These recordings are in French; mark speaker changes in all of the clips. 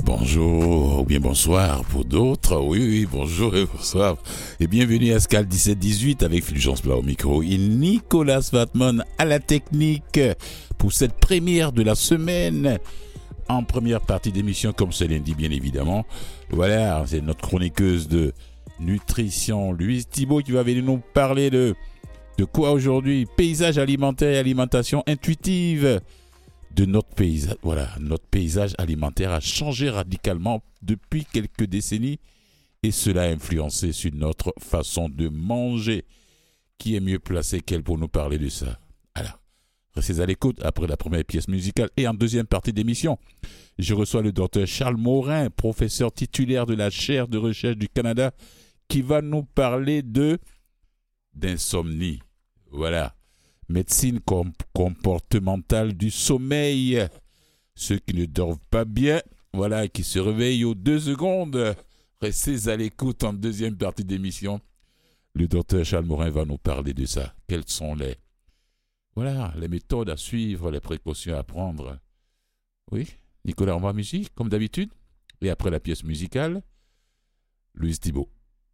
Speaker 1: bonjour ou bien bonsoir pour d'autres. Oui, bonjour et bonsoir. Et bienvenue à Scal 17-18 avec Fulgence Plat au micro et Nicolas Vatman à la technique pour cette première de la semaine. En première partie d'émission, comme c'est lundi bien évidemment. Voilà, c'est notre chroniqueuse de nutrition, Louise Thibault, qui va venir nous parler de quoi aujourd'hui? Paysage alimentaire et alimentation intuitive de notre paysage. Voilà, notre paysage alimentaire a changé radicalement depuis quelques décennies et cela a influencé sur notre façon de manger. Qui est mieux placé qu'elle pour nous parler de ça? Alors, restez à l'écoute après la première pièce musicale et en deuxième partie d'émission. Je reçois le docteur Charles Morin, professeur titulaire de la chaire de recherche du Canada, qui va nous parler d'insomnie. Voilà. Médecine comportementale du sommeil. Ceux qui ne dorment pas bien, voilà, qui se réveillent aux 2 secondes. Restez à l'écoute en deuxième partie d'émission. Le docteur Charles Morin va nous parler de ça. Quelles sont les méthodes à suivre, les précautions à prendre. Oui, Nicolas, on va en musique, comme d'habitude. Et après la pièce musicale, Louise Thibault.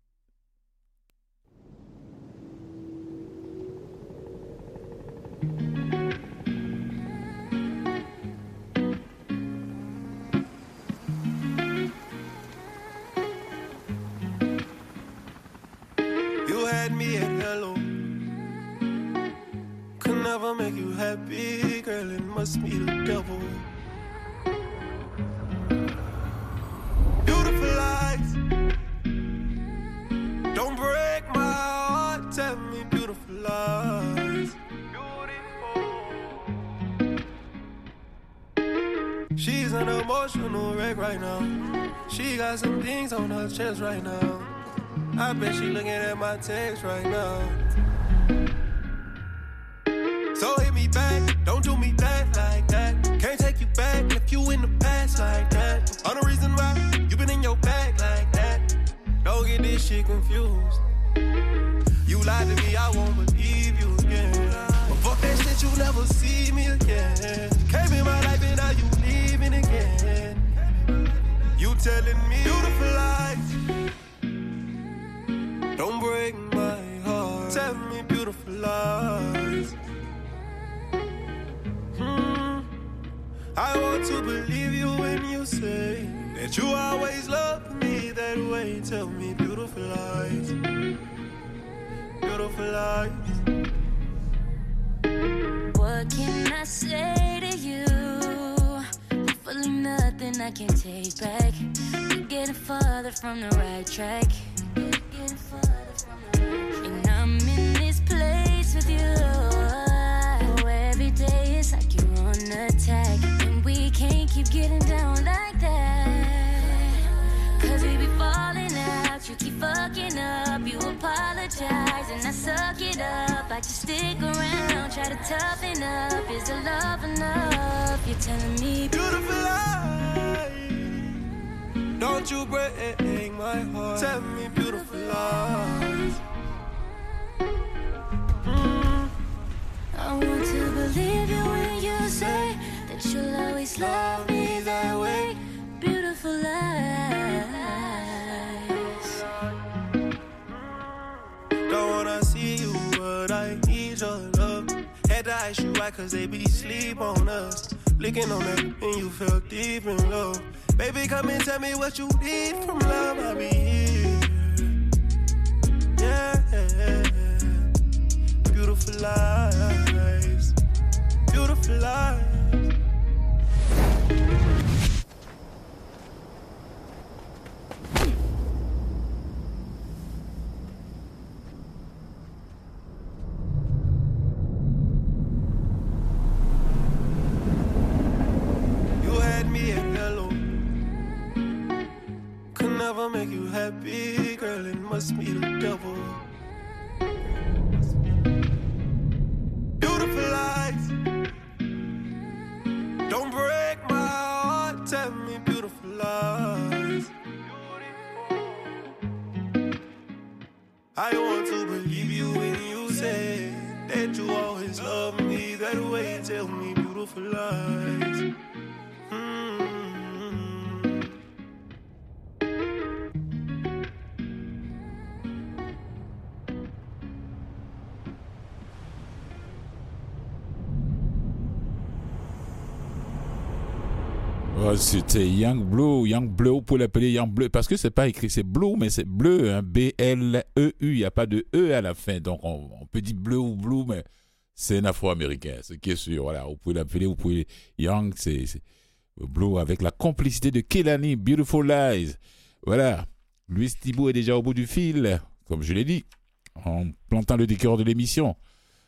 Speaker 2: You had me at hello. Could never make you happy, girl, it must be the devil. Beautiful eyes, don't break my heart, tell me beautiful lies. She's an emotional wreck right now. She got some things on her chest right now. I bet she looking at my text right now. So hit me back, don't do me that like that. Can't take you back, left you in the past like that. All the reason why you been in your bag like that. Don't get this shit confused. You lied to me, I won't believe you again. But fuck that shit, you never see me again. Came in my life and now you leaving again. You telling me beautiful lies. Don't break my heart. Tell me beautiful lies. I want to believe you when you say that you always loved me that way. Tell me beautiful lies. Beautiful lies.
Speaker 3: What can I say to you? Hopefully nothing I can take back. We're getting further from the right track. And I'm in this place with you. Oh, every day it's like you're on attack. And we can't keep getting down like that. Cause we be falling out, you keep fucking up. You apologize and I suck it up. I just stick around, try to toughen up. Is the love enough? You're telling me
Speaker 2: beautiful lies. Don't you break my heart. Tell me beautiful lies.
Speaker 3: I want to believe you when you say that you'll always love me that way. Beautiful lies.
Speaker 2: Don't wanna see you, but I need your love. Had to ask you why, cause they be sleep on us. Licking on that and you feel deep in love. Baby, come and tell me what you need from love. I'll be here. Yeah. Beautiful lies. Beautiful lies. You had me at hello. Could never make you happy, girl, it must be the devil. Beautiful lies. Don't break my heart, tell me beautiful lies. I want to believe you when you say that you always love me that way. Tell me beautiful lies.
Speaker 1: Oh, c'était Young Blue, vous pouvez l'appeler Young Bleu, parce que c'est pas écrit, c'est Blue, mais c'est bleu, hein, B-L-E-U, il n'y a pas de E à la fin, donc on peut dire bleu ou blue, mais c'est un afro-américain, ce qui est sûr, voilà, vous pouvez l'appeler, vous pouvez, Young, c'est Blue, avec la complicité de Kehlani, Beautiful Lies, voilà, Louis Thibault est déjà au bout du fil, comme je l'ai dit, en plantant le décor de l'émission.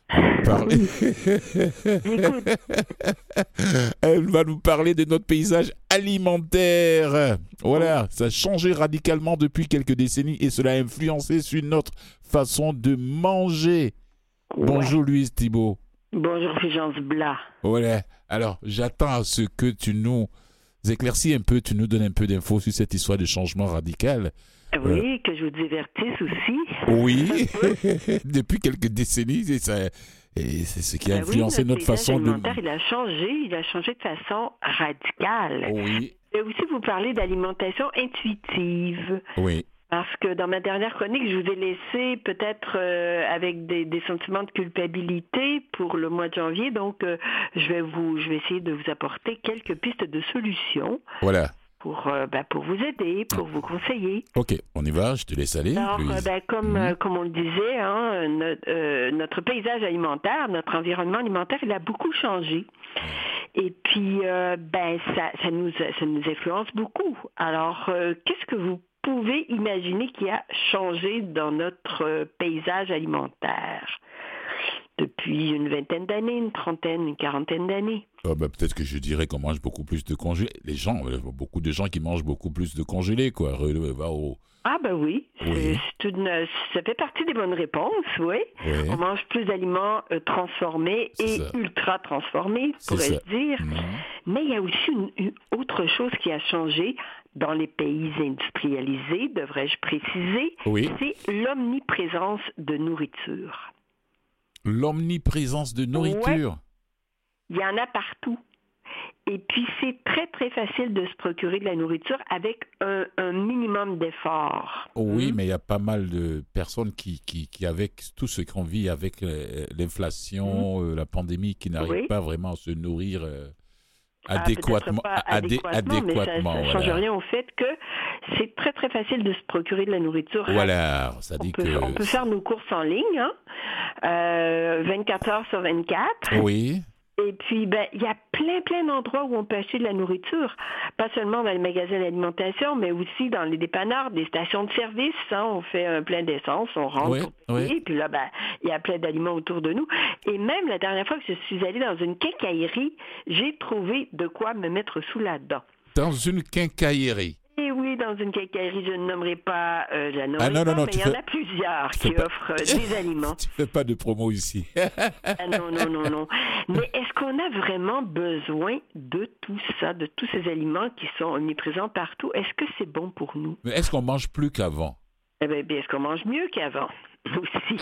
Speaker 1: Elle va nous parler de notre paysage alimentaire. Voilà, ça a changé radicalement depuis quelques décennies et cela a influencé sur notre façon de manger. Ouais. Bonjour Louise Thibault.
Speaker 4: Bonjour Fulgence Blas.
Speaker 1: Voilà, alors j'attends à ce que tu nous éclaircis un peu, tu nous donnes un peu d'infos sur cette histoire de changement radical.
Speaker 4: Oui, que je vous divertisse aussi.
Speaker 1: Oui, depuis quelques décennies, c'est ce qui a influencé notre façon de...
Speaker 4: Il a changé de façon radicale.
Speaker 1: Oui.
Speaker 4: Et aussi vous parler d'alimentation intuitive.
Speaker 1: Oui.
Speaker 4: Parce que dans ma dernière chronique, je vous ai laissé peut-être avec des sentiments de culpabilité pour le mois de janvier. Donc, je vais essayer de vous apporter quelques pistes de solutions.
Speaker 1: Voilà.
Speaker 4: Pour vous aider, pour vous conseiller.
Speaker 1: OK, on y va, je te laisse aller.
Speaker 4: Alors, comme on le disait, hein, notre paysage alimentaire, notre environnement alimentaire, il a beaucoup changé. Et puis, ça nous influence beaucoup. Alors, qu'est-ce que vous pouvez imaginer qui a changé dans notre paysage alimentaire depuis une vingtaine d'années, une trentaine, une quarantaine d'années?
Speaker 1: Peut-être que je dirais qu'on mange beaucoup plus de congelés. Beaucoup de gens qui mangent beaucoup plus de congelés, quoi.
Speaker 4: Ah oui. Ça fait partie des bonnes réponses, oui. On mange plus d'aliments transformés et ultra transformés, pourrais-je dire. Mais il y a aussi une autre chose qui a changé dans les pays industrialisés, devrais-je préciser, c'est l'omniprésence de nourriture.
Speaker 1: L'omniprésence de nourriture?
Speaker 4: Ouais. Il y en a partout. Et puis, c'est très, très facile de se procurer de la nourriture avec un minimum d'effort.
Speaker 1: Oui, mais il y a pas mal de personnes qui avec tout ce qu'on vit avec l'inflation, la pandémie, qui n'arrivent pas vraiment à se nourrir adéquatement.
Speaker 4: Mais ça ne change rien au fait que c'est très, très facile de se procurer de la nourriture.
Speaker 1: Voilà, ça dit
Speaker 4: on peut faire nos courses en ligne, 24 heures sur 24.
Speaker 1: Oui.
Speaker 4: Et puis, il y a plein d'endroits où on peut acheter de la nourriture. Pas seulement dans les magasins d'alimentation, mais aussi dans les dépanneurs, des stations de service. Hein, on fait un plein d'essence, on rentre pour payer, puis là, il y a plein d'aliments autour de nous. Et même la dernière fois que je suis allée dans une quincaillerie, j'ai trouvé de quoi me mettre sous la dent.
Speaker 1: Dans une quincaillerie?
Speaker 4: Et oui, dans une quincaillerie, je ne nommerai pas mais il y en a plusieurs qui offrent des aliments.
Speaker 1: Tu ne fais pas de promo ici.
Speaker 4: Non. Mais est-ce qu'on a vraiment besoin de tout ça, de tous ces aliments qui sont omniprésents partout? Est-ce que c'est bon pour nous?
Speaker 1: Mais est-ce qu'on mange plus qu'avant?
Speaker 4: Eh bien, est-ce qu'on mange mieux qu'avant aussi?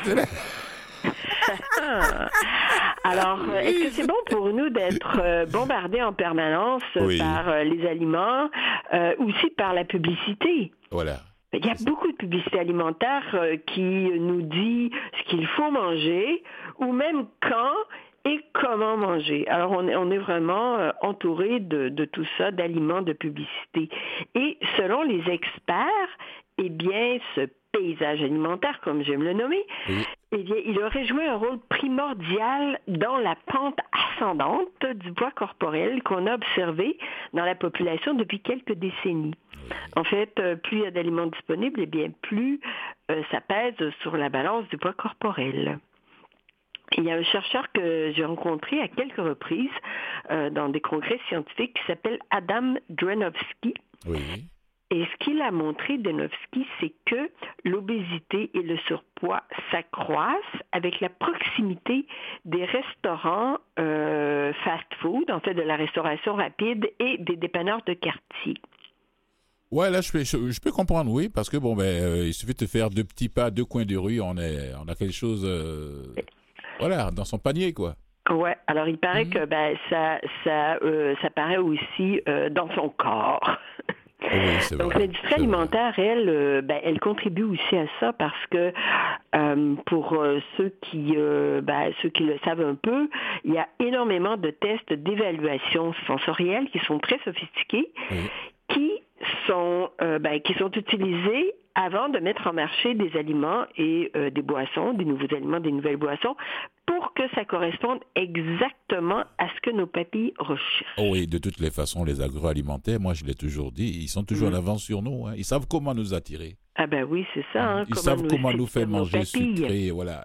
Speaker 4: Alors, est-ce que c'est bon pour nous d'être bombardés en permanence par les aliments, aussi par la publicité?
Speaker 1: Voilà.
Speaker 4: Il y a beaucoup de publicité alimentaire qui nous dit ce qu'il faut manger ou même quand et comment manger. Alors, on est vraiment entouré de tout ça, d'aliments, de publicité. Et selon les experts, eh bien, ce paysage alimentaire, comme j'aime le nommer, eh bien, il aurait joué un rôle primordial dans la pente ascendante du poids corporel qu'on a observé dans la population depuis quelques décennies. En fait, plus il y a d'aliments disponibles, eh bien, plus ça pèse sur la balance du poids corporel. Il y a un chercheur que j'ai rencontré à quelques reprises dans des congrès scientifiques qui s'appelle Adam Drenovsky.
Speaker 1: Oui.
Speaker 4: Et ce qu'il a montré, Drenovsky, c'est que l'obésité et le surpoids s'accroissent avec la proximité des restaurants fast-food, en fait de la restauration rapide et des dépanneurs de quartier.
Speaker 1: Ouais, là, je peux comprendre, oui, parce que il suffit de faire 2 petits pas, 2 coins de rue, on a quelque chose, dans son panier, quoi.
Speaker 4: Ouais, alors il paraît que ça paraît aussi dans son corps.
Speaker 1: Oui, c'est
Speaker 4: Donc
Speaker 1: vrai.
Speaker 4: l'industrie
Speaker 1: C'est vrai.
Speaker 4: alimentaire, elle contribue aussi à ça parce que pour ceux qui le savent un peu, il y a énormément de tests d'évaluation sensorielle qui sont très sophistiqués,
Speaker 1: Oui.
Speaker 4: qui sont utilisés avant de mettre en marché des aliments et des boissons, des nouveaux aliments, des nouvelles boissons, pour que ça corresponde exactement à ce que nos papilles recherchent.
Speaker 1: Oh oui, de toutes les façons, les agroalimentaires, moi je l'ai toujours dit, ils sont toujours en avance sur nous. Hein. Ils savent comment nous attirer.
Speaker 4: Ah ben oui, c'est ça. Hein,
Speaker 1: Ils savent comment nous faire
Speaker 4: séduire nos
Speaker 1: manger
Speaker 4: papilles.
Speaker 1: sucré, voilà.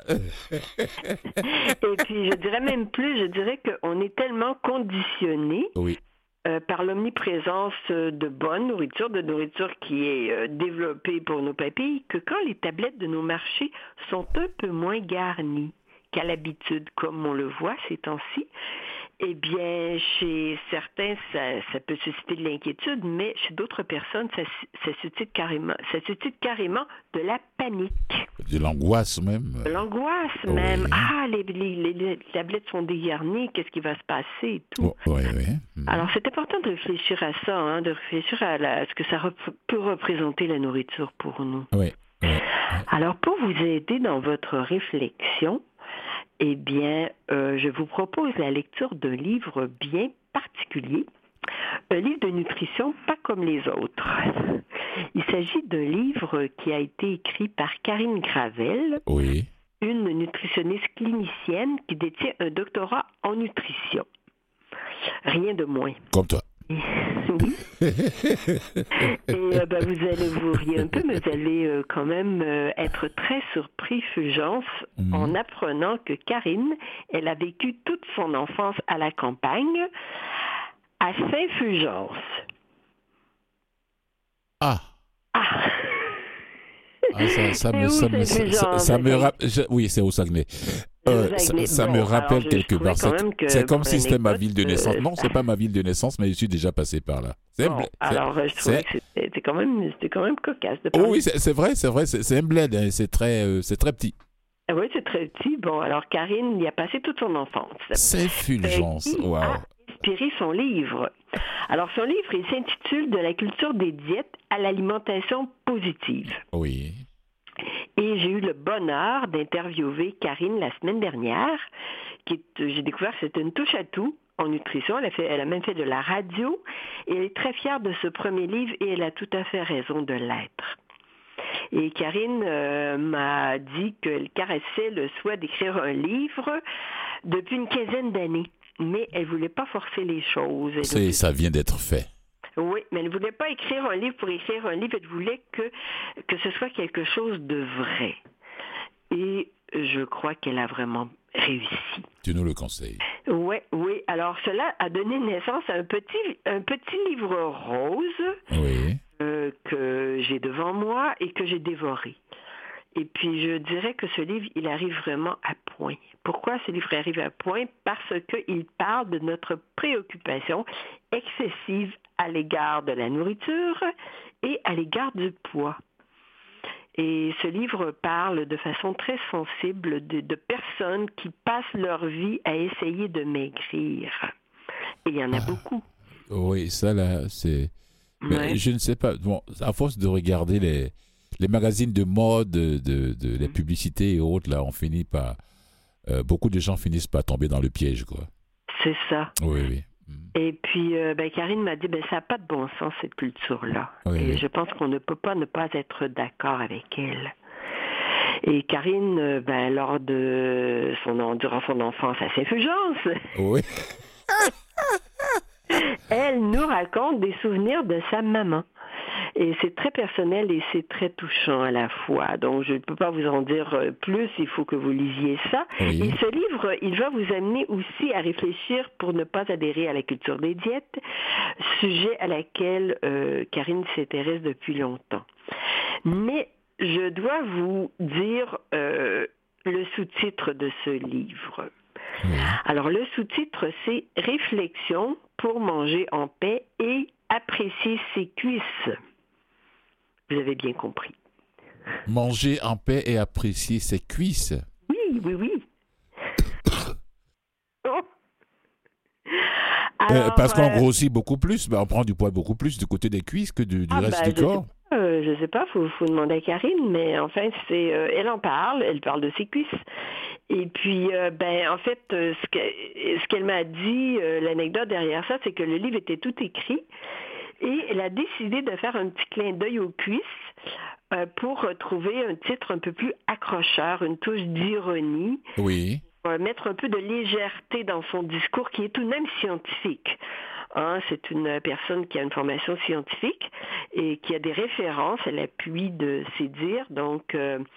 Speaker 4: Et puis, je dirais même plus, je dirais qu'on est tellement conditionnés
Speaker 1: Oui,
Speaker 4: par l'omniprésence de bonne nourriture, de nourriture qui est développée pour nos papilles, que quand les tablettes de nos marchés sont un peu moins garnies qu'à l'habitude, comme on le voit ces temps-ci, eh bien, chez certains, ça peut susciter de l'inquiétude, mais chez d'autres personnes, ça suscite carrément de la panique.
Speaker 1: de l'angoisse même.
Speaker 4: De l'angoisse
Speaker 1: Oui.
Speaker 4: même. Ah, les tablettes sont dégarnies, qu'est-ce qui va se passer et tout.
Speaker 1: Oh, oui, oui.
Speaker 4: Alors, c'est important de réfléchir à ça, hein, de réfléchir à ce que ça peut représenter la nourriture pour nous.
Speaker 1: Oui, oui.
Speaker 4: Alors, pour vous aider dans votre réflexion, eh bien, je vous propose la lecture d'un livre bien particulier, un livre de nutrition pas comme les autres. Il s'agit d'un livre qui a été écrit par Karine Gravel,
Speaker 1: Oui.
Speaker 4: une nutritionniste clinicienne qui détient un doctorat en nutrition. Rien de moins.
Speaker 1: Comme toi.
Speaker 4: Oui. Et vous allez vous rire un peu, mais vous allez quand même être très surpris, Fulgence, en apprenant que Karine, elle a vécu toute son enfance à la campagne, à Saint-Fulgence.
Speaker 1: Ah. Ça
Speaker 4: C'est où, Saint-Fulgence?
Speaker 1: Oui, c'est au Saguenay. Ça me rappelle quelque part. C'est comme si c'était ma ville de naissance. Non, c'est pas ma ville de naissance, mais je suis déjà passé par là.
Speaker 4: Je trouvais que c'était quand même cocasse de parler.
Speaker 1: Oh oui, c'est vrai, c'est un bled, hein, c'est très petit.
Speaker 4: Ah oui, c'est très petit. Bon, alors Karine y a passé toute son enfance.
Speaker 1: C'est Fulgence,
Speaker 4: Qui
Speaker 1: waouh.
Speaker 4: a inspiré son livre. Alors, son livre, il s'intitule « De la culture des diètes à l'alimentation positive ».
Speaker 1: Oui.
Speaker 4: Et j'ai eu le bonheur d'interviewer Karine la semaine dernière, j'ai découvert que c'était une touche à tout en nutrition. Elle a même fait de la radio et elle est très fière de ce premier livre et elle a tout à fait raison de l'être. Et Karine m'a dit qu'elle caressait le souhait d'écrire un livre depuis une quinzaine d'années, mais elle ne voulait pas forcer les choses.
Speaker 1: Ça vient d'être fait.
Speaker 4: Oui, mais elle ne voulait pas écrire un livre pour écrire un livre, elle voulait que ce soit quelque chose de vrai. Et je crois qu'elle a vraiment réussi.
Speaker 1: Tu nous le conseilles.
Speaker 4: Oui. Alors, cela a donné naissance à un petit livre rose que j'ai devant moi et que j'ai dévoré. Et puis, je dirais que ce livre, il arrive vraiment à point. Pourquoi ce livre arrive à point? Parce qu'il parle de notre préoccupation excessive à l'égard de la nourriture et à l'égard du poids. Et ce livre parle de façon très sensible de personnes qui passent leur vie à essayer de maigrir. Et il y en a beaucoup.
Speaker 1: Oui, ça là, c'est...
Speaker 4: Ouais.
Speaker 1: Mais je ne sais pas. Bon, à force de regarder les magazines de mode, les publicités et autres, là, on finit par... beaucoup de gens finissent par tomber dans le piège, quoi.
Speaker 4: C'est ça.
Speaker 1: Oui.
Speaker 4: Et puis, Karine m'a dit, ça n'a pas de bon sens, cette culture-là.
Speaker 1: Oui.
Speaker 4: Je pense qu'on ne peut pas ne pas être d'accord avec elle. Et Karine, durant son enfance à Saint-Fulgence,
Speaker 1: Oui.
Speaker 4: elle nous raconte des souvenirs de sa maman. Et c'est très personnel et c'est très touchant à la fois. Donc, je ne peux pas vous en dire plus, il faut que vous lisiez ça.
Speaker 1: Oui.
Speaker 4: Et ce livre, il va vous amener aussi à réfléchir pour ne pas adhérer à la culture des diètes, sujet à laquelle Karine s'intéresse depuis longtemps. Mais je dois vous dire le sous-titre de ce livre.
Speaker 1: Oui.
Speaker 4: Alors, le sous-titre, c'est « Réflexion pour manger en paix et apprécier ses cuisses ». Vous avez bien compris.
Speaker 1: Manger en paix et apprécier ses cuisses.
Speaker 4: Oui. Oh. Alors,
Speaker 1: Parce qu'on grossit beaucoup plus, on prend du poids beaucoup plus du côté des cuisses que du reste du corps.
Speaker 4: Je sais pas, faut demander à Karine, mais enfin, elle en parle, elle parle de ses cuisses. Et puis, en fait, ce qu'elle m'a dit, l'anecdote derrière ça, c'est que le livre était tout écrit et elle a décidé de faire un petit clin d'œil aux cuisses pour trouver un titre un peu plus accrocheur, une touche d'ironie.
Speaker 1: Oui.
Speaker 4: Mettre un peu de légèreté dans son discours qui est tout de même scientifique. C'est une personne qui a une formation scientifique et qui a des références à l'appui de ses dires. Donc,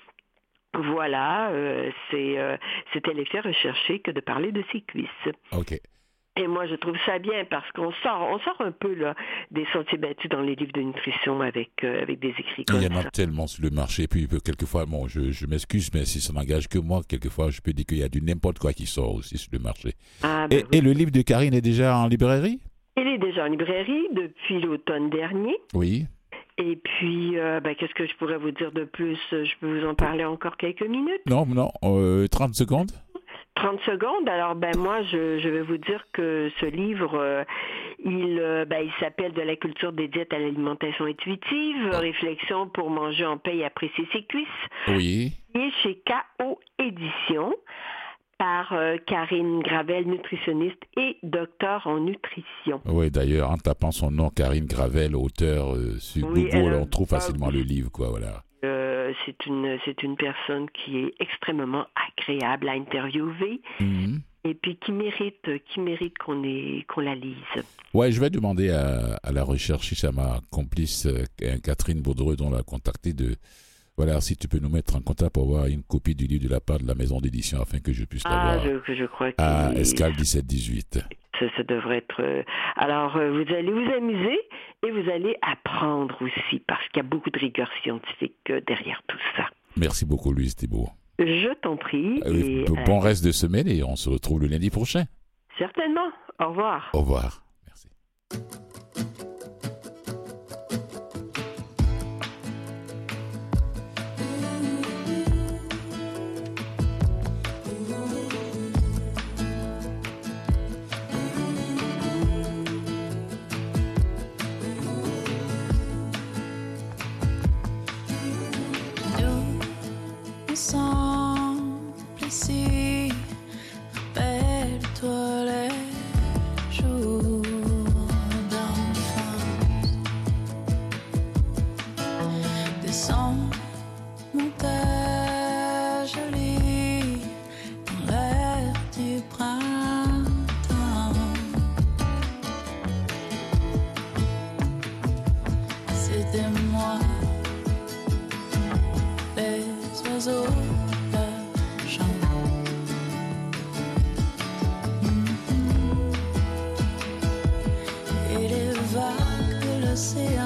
Speaker 4: voilà, c'était l'effet recherché que de parler de ses cuisses.
Speaker 1: OK.
Speaker 4: Et moi, je trouve ça bien parce qu'on sort un peu là, des sentiers battus dans les livres de nutrition avec des écrits comme ça.
Speaker 1: Il y en a tellement sur le marché. Puis quelquefois, je m'excuse, mais si ça n'engage que moi, quelquefois, je peux dire qu'il y a du n'importe quoi qui sort aussi sur le marché. Et le livre de Karine est déjà en librairie?
Speaker 4: Il est déjà en librairie depuis l'automne dernier.
Speaker 1: Oui.
Speaker 4: Et puis, qu'est-ce que je pourrais vous dire de plus? Je peux vous en parler encore quelques minutes?
Speaker 1: Non, 30 secondes.
Speaker 4: 30 secondes. Alors, moi, je vais vous dire que ce livre, il s'appelle « De la culture des diètes à l'alimentation intuitive, réflexion pour manger en paix et apprécier ses cuisses ».
Speaker 1: Oui.
Speaker 4: Il est chez KO Éditions par Karine Gravel, nutritionniste et docteur en nutrition.
Speaker 1: Oui, d'ailleurs, en tapant son nom, Karine Gravel, auteur sur Google, on trouve facilement le livre, quoi, voilà.
Speaker 4: C'est une personne qui est extrêmement agréable à interviewer et puis qui mérite qu'on la lise.
Speaker 1: Ouais, je vais demander à la recherchiste, à ma complice Catherine Baudreux, dont on l'a contacté, voilà, si tu peux nous mettre en contact pour avoir une copie du livre de la part de la maison d'édition afin que je puisse l'avoir
Speaker 4: je crois
Speaker 1: à Escale 17-18.
Speaker 4: Ça devrait être... Alors, vous allez vous amuser et vous allez apprendre aussi parce qu'il y a beaucoup de rigueur scientifique derrière tout ça.
Speaker 1: Merci beaucoup, Louise Thibault.
Speaker 4: Je t'en prie.
Speaker 1: Bon reste de semaine et on se retrouve le lundi prochain.
Speaker 4: Certainement. Au revoir.
Speaker 1: Au revoir. Merci.
Speaker 5: Ensemble ici, rappelle-toi les jours d'enfance. Descends, monte jolie dans l'air du printemps. C'était moi. Les oiseaux chantent. Et les vagues de l'océan.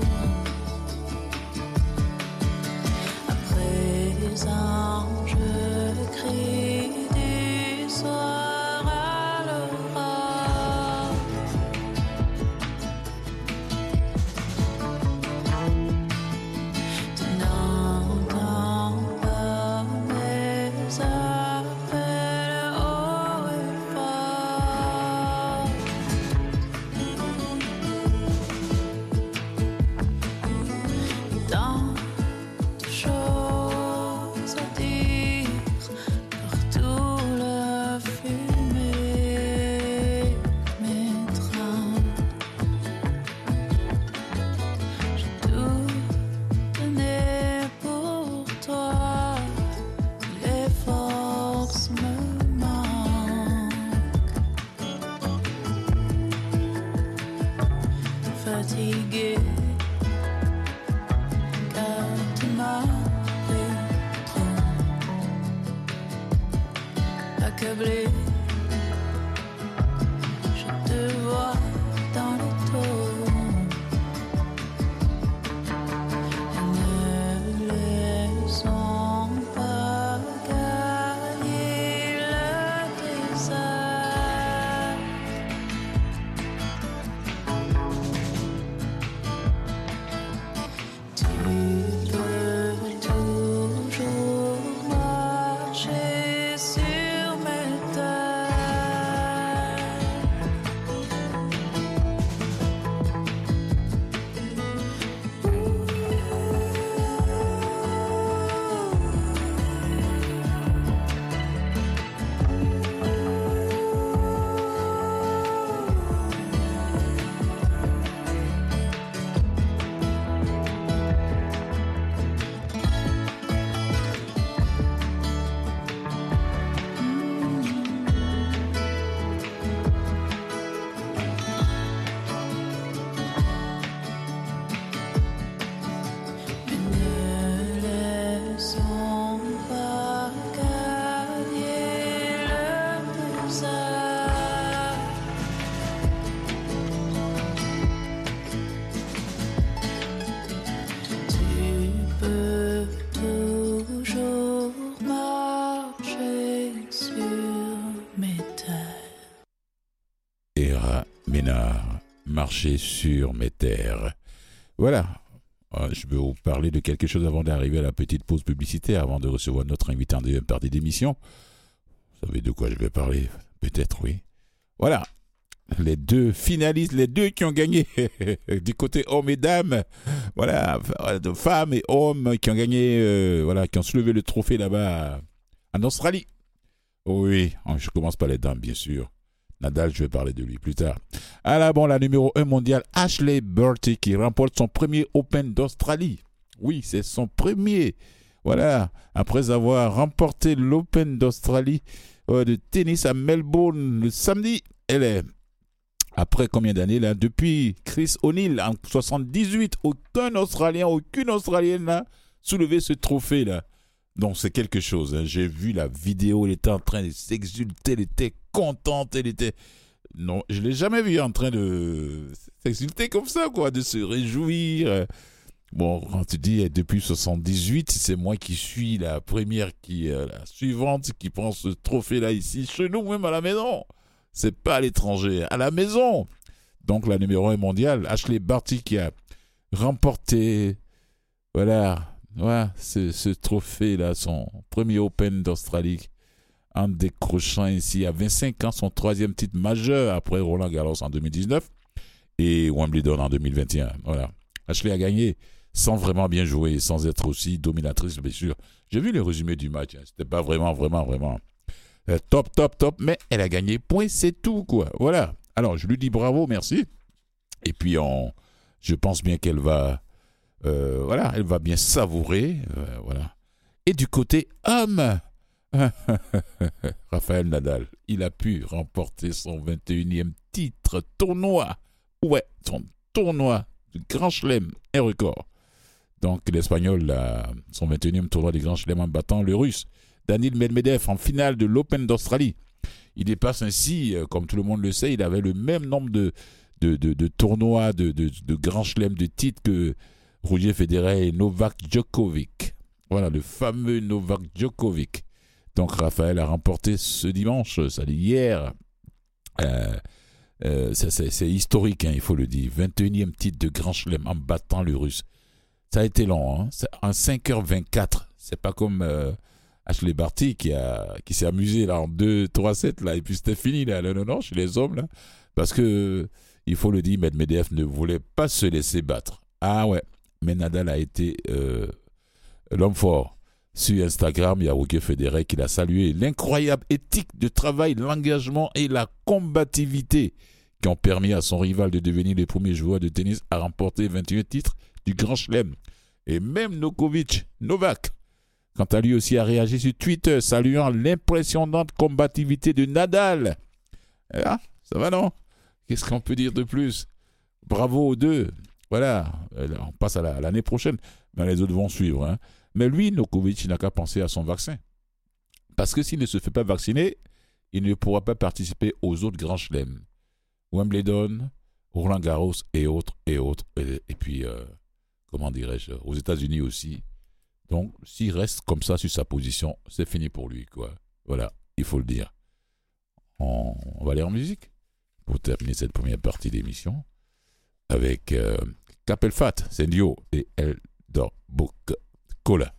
Speaker 5: À présent, je crie du soir à l'aurore. Tu n'entends pas mes appels haut et fort. Tant de choses à dire, partout la fumée m'étreint. J'ai tout donné pour toi, les forces me manquent. Fatigué, car tu m'as pris trop. Accablé, je te vois dans le dos. Ne laissons pas gagner le désert. Tu peux toujours marcher sur mes terres.
Speaker 1: marcher sur mes terres. Voilà. Je vais vous parler de quelque chose avant d'arriver à la petite pause publicitaire, avant de recevoir notre invité en deuxième partie d'émission. Vous savez de quoi je vais parler? Peut-être, oui. Voilà. Les deux finalistes, les deux qui ont gagné du côté hommes et dames. Voilà. De femmes et hommes qui ont gagné, voilà, qui ont soulevé le trophée là-bas en Australie. Oui, je commence par les dames, bien sûr. Nadal, je vais parler de lui plus tard. Alors bon, la numéro 1 mondiale, Ashleigh Barty, qui remporte son premier Open d'Australie. Oui, c'est son premier. Voilà, après avoir remporté l'Open d'Australie de tennis à Melbourne le samedi, elle est, après combien d'années là, depuis Chris O'Neill en 78, aucune Australienne n'a soulevé ce trophée là. Donc c'est quelque chose, hein. J'ai vu la vidéo, elle était en train de s'exulter, elle était contente, elle était... Non, je ne l'ai jamais vue en train de s'exulter comme ça, quoi, de se réjouir. Bon, quand tu dis depuis 78, c'est moi qui suis la première, la suivante qui prend ce trophée-là ici, chez nous, même à la maison. C'est pas à l'étranger, à la maison. Donc la numéro 1 mondiale, Ashleigh Barty qui a remporté, voilà... Ouais, ce trophée-là, son premier Open d'Australie, en décrochant ici à 25 ans son troisième titre majeur après Roland Garros en 2019 et Wimbledon en 2021. Voilà. Ashleigh a gagné sans vraiment bien jouer, sans être aussi dominatrice, bien sûr. J'ai vu le résumé du match, hein. C'était pas vraiment top, mais elle a gagné, point, c'est tout, quoi. Voilà. Alors, je lui dis bravo, merci. Et puis, je pense bien qu'elle va... voilà, elle va bien savourer, voilà. Et du côté homme, Rafael Nadal, il a pu remporter son 21e titre tournoi. Ouais, son tournoi du Grand Chelem, un record. Donc l'Espagnol a son 21e tournoi du Grand Chelem en battant le Russe Daniil Medvedev en finale de l'Open d'Australie. Il dépasse ainsi, comme tout le monde le sait, il avait le même nombre de tournois, de Grand Chelem, de titres que Roger Federer et Novak Djokovic. Voilà, le fameux Novak Djokovic. Donc, Raphaël a remporté ce dimanche, ça dit hier. C'est historique, hein, il faut le dire. 21e titre de Grand Chelem en battant le Russe. Ça a été long, hein. En 5h24. C'est pas comme Ashleigh Barty qui s'est amusé là, en 2-3-7, là, et puis c'était fini, là. Non, chez les hommes, là. Parce que, il faut le dire, Medvedev ne voulait pas se laisser battre. Ah ouais. Mais Nadal a été l'homme fort. Sur Instagram, il y a Roger Federer qui l'a salué. L'incroyable éthique de travail, l'engagement et la combativité qui ont permis à son rival de devenir le premier joueur de tennis à remporter 21 titres du Grand Chelem. Et même Novak, quant à lui aussi, a réagi sur Twitter, saluant l'impressionnante combativité de Nadal. Ah, ça va non? Qu'est-ce qu'on peut dire de plus? Bravo aux deux. Voilà, on passe à l'année prochaine, mais les autres vont suivre. Hein. Mais lui, Djokovic, il n'a qu'à penser à son vaccin. Parce que s'il ne se fait pas vacciner, il ne pourra pas participer aux autres grands chelems. Wimbledon, Roland Garros et autres. Et puis, comment dirais-je, aux États-Unis aussi. Donc, s'il reste comme ça sur sa position, c'est fini pour lui, quoi. Voilà, il faut le dire. On va aller en musique pour terminer cette première partie d'émission avec Capel Fat, c'est Dio et El Dorbouk Cola.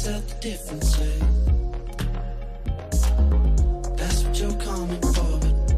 Speaker 5: That's what you're coming for, but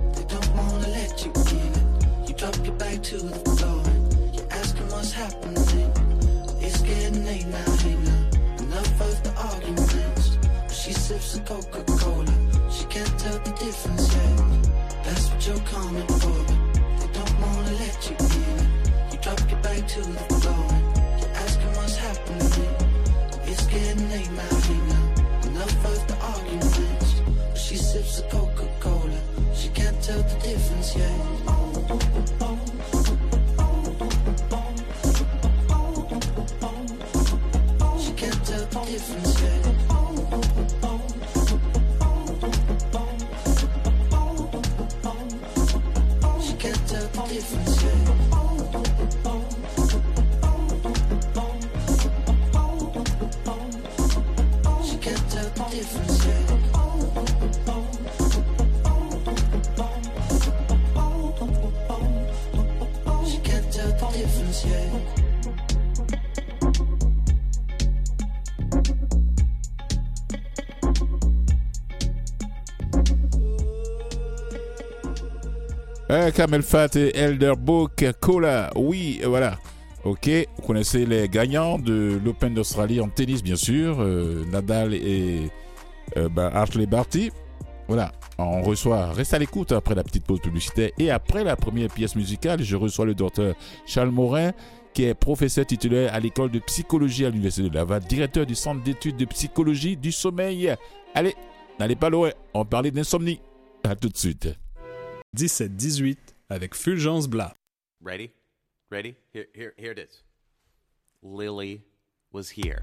Speaker 5: to the floor. You're asking what's happening. It's getting late now, hey now. Enough of the arguments. She sips a Coca-Cola. She can't tell the difference yet. That's what you're coming for, but they don't wanna let you in. You drop your back to the floor. You're asking what's happening. It's getting late now, hey now. Enough of the arguments. She sips a Coca-Cola. She can't tell the difference yet. She can't tell the difference yet. She can't tell the difference yet. She can't tell the difference yet. She can't tell the difference yet.
Speaker 1: Kamel Fat et Elderbook Cola, oui, voilà. Ok, vous connaissez les gagnants de l'Open d'Australie en tennis, bien sûr, Nadal et Ashley Barty. Voilà, on reçoit, reste à l'écoute après la petite pause publicitaire et après la première pièce musicale, je reçois le docteur Charles Morin, qui est professeur titulaire à l'école de psychologie à l'Université de Laval, directeur du centre d'études de psychologie du sommeil. Allez, n'allez pas loin, on parlait d'insomnie. À tout de suite.
Speaker 6: 17-18 avec Fulgence Blas.
Speaker 7: Ready? Here it is. Lily was here.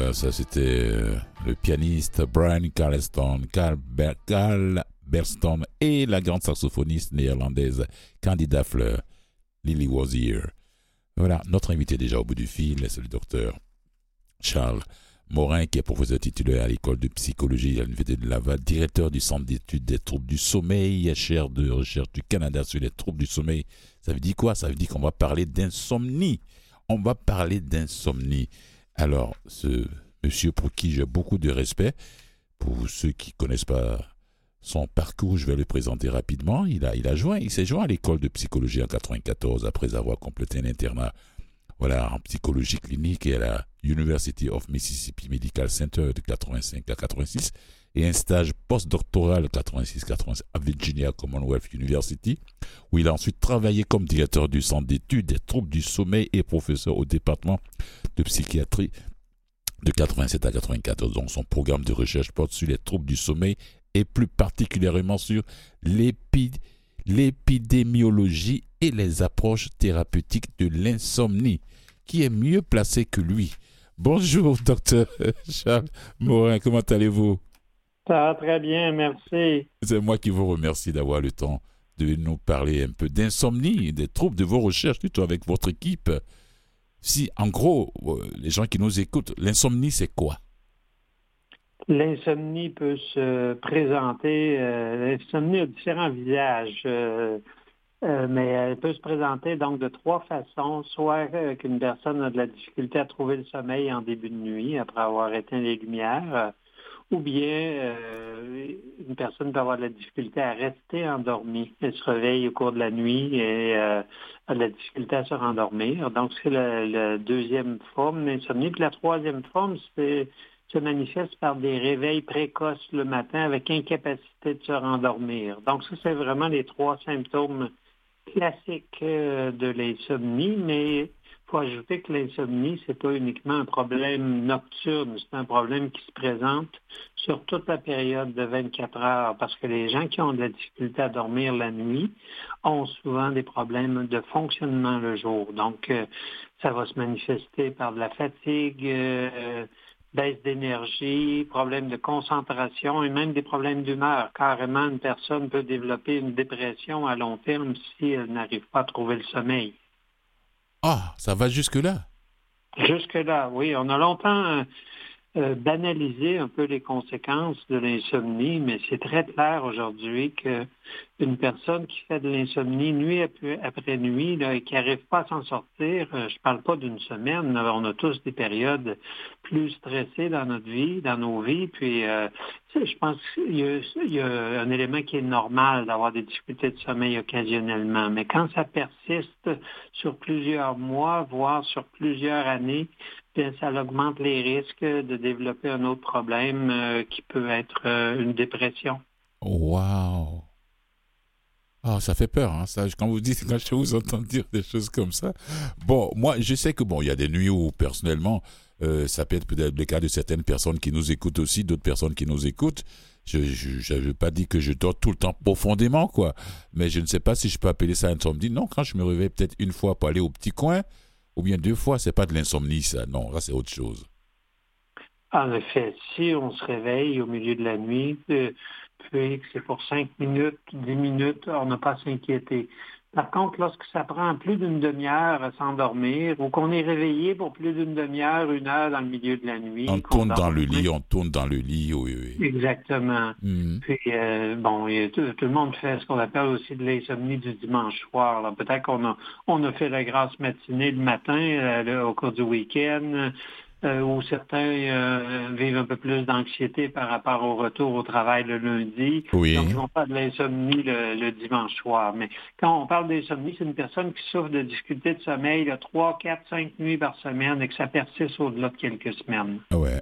Speaker 1: Voilà, ça c'était le pianiste Brian Carl Berston et la grande saxophoniste néerlandaise Candida Fleur, Lily Was Here. Voilà, notre invité déjà au bout du fil, c'est le docteur Charles Morin, qui est professeur titulaire à l'école de psychologie à l'Université de Laval, directeur du Centre d'études des troubles du sommeil, chaire de recherche du Canada sur les troubles du sommeil. Ça veut dire quoi? Ça veut dire qu'on va parler d'insomnie. On va parler d'insomnie. Alors, ce monsieur pour qui j'ai beaucoup de respect, pour ceux qui ne connaissent pas son parcours, je vais le présenter rapidement. Il s'est joint à l'école de psychologie en 1994 après avoir complété un internat en psychologie clinique et à la University of Mississippi Medical Center de 85 à 86 et un stage postdoctoral 86-87 à Virginia Commonwealth University où il a ensuite travaillé comme directeur du centre d'études des troubles du sommeil et professeur au département de psychiatrie de 87 à 94. Donc son programme de recherche porte sur les troubles du sommeil et plus particulièrement sur l'épidémiologie et les approches thérapeutiques de l'insomnie. Qui est mieux placé que lui? Bonjour, docteur Charles Morin, comment allez-vous?
Speaker 8: Ça va très bien, merci.
Speaker 1: C'est moi qui vous remercie d'avoir le temps de nous parler un peu d'insomnie, des troubles de vos recherches, plutôt avec votre équipe. Si, en gros, les gens qui nous écoutent, l'insomnie, c'est quoi?
Speaker 8: L'insomnie peut se présenter, l'insomnie a différents visages, mais elle peut se présenter donc de trois façons, soit qu'une personne a de la difficulté à trouver le sommeil en début de nuit après avoir éteint les lumières, ou bien une personne peut avoir de la difficulté à rester endormie. Elle se réveille au cours de la nuit et a de la difficulté à se rendormir. Donc, c'est la deuxième forme d'insomnie. Puis la troisième forme, se manifeste par des réveils précoces le matin avec incapacité de se rendormir. Donc, ça, c'est vraiment les trois symptômes classiques de l'insomnie, mais il faut ajouter que l'insomnie, c'est pas uniquement un problème nocturne, c'est un problème qui se présente sur toute la période de 24 heures, parce que les gens qui ont de la difficulté à dormir la nuit ont souvent des problèmes de fonctionnement le jour. Donc, ça va se manifester par de la fatigue, baisse d'énergie, problèmes de concentration et même des problèmes d'humeur. Carrément, une personne peut développer une dépression à long terme si elle n'arrive pas à trouver le sommeil.
Speaker 1: Ah, ça va jusque-là?
Speaker 8: Jusque-là, oui. On a longtemps banalisé un peu les conséquences de l'insomnie, mais c'est très clair aujourd'hui qu'une personne qui fait de l'insomnie nuit après nuit là, et qui n'arrive pas à s'en sortir, je ne parle pas d'une semaine, on a tous des périodes plus stressées dans notre vie, dans nos vies, puis je pense qu'il y a un élément qui est normal d'avoir des difficultés de sommeil occasionnellement, mais quand ça persiste sur plusieurs mois, voire sur plusieurs années, bien, ça augmente les risques de développer un autre problème qui peut être une dépression.
Speaker 1: Wow! Ah, ça fait peur, hein, ça. Quand je vous entends dire des choses comme ça. Bon, moi, je sais que il y a des nuits où, personnellement, ça peut être peut-être le cas de certaines personnes qui nous écoutent aussi, d'autres personnes qui nous écoutent. Je ne veux pas dire que je dors tout le temps profondément, quoi. Mais je ne sais pas si je peux appeler ça insomnie. Non, quand je me réveille peut-être une fois pour aller au petit coin, ou bien deux fois, c'est pas de l'insomnie, ça. Non, là, c'est autre chose.
Speaker 8: En effet, si on se réveille au milieu de la nuit, puis que c'est pour 5 minutes, 10 minutes, on n'a pas à s'inquiéter. Par contre, lorsque ça prend plus d'une demi-heure à s'endormir, ou qu'on est réveillé pour plus d'une demi-heure, 1 heure dans le milieu de la nuit.
Speaker 1: On tourne dans le lit, oui.
Speaker 8: Exactement. Mm-hmm. Puis, tout le monde fait ce qu'on appelle aussi de l'insomnie du dimanche soir. Là. Peut-être qu'on a fait la grasse matinée le matin au cours du week-end, où certains vivent un peu plus d'anxiété par rapport au retour au travail le lundi.
Speaker 1: Oui.
Speaker 8: Donc, ils vont faire de l'insomnie le dimanche soir. Mais quand on parle d'insomnie, c'est une personne qui souffre de difficultés de sommeil 3, 4, 5 nuits par semaine et que ça persiste au-delà de quelques semaines.
Speaker 1: Ouais.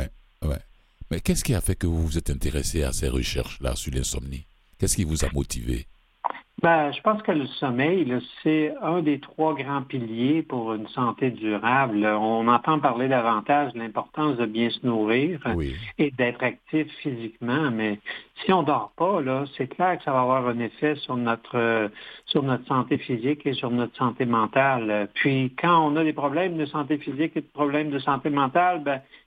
Speaker 1: Mais qu'est-ce qui a fait que vous vous êtes intéressé à ces recherches-là sur l'insomnie? Qu'est-ce qui vous a motivé?
Speaker 8: Je pense que le sommeil, là, c'est un des 3 grands piliers pour une santé durable. On entend parler davantage de l'importance de bien se nourrir et d'être actif physiquement, mais si on ne dort pas, là, c'est clair que ça va avoir un effet sur notre santé physique et sur notre santé mentale. Puis quand on a des problèmes de santé physique et des problèmes de santé mentale,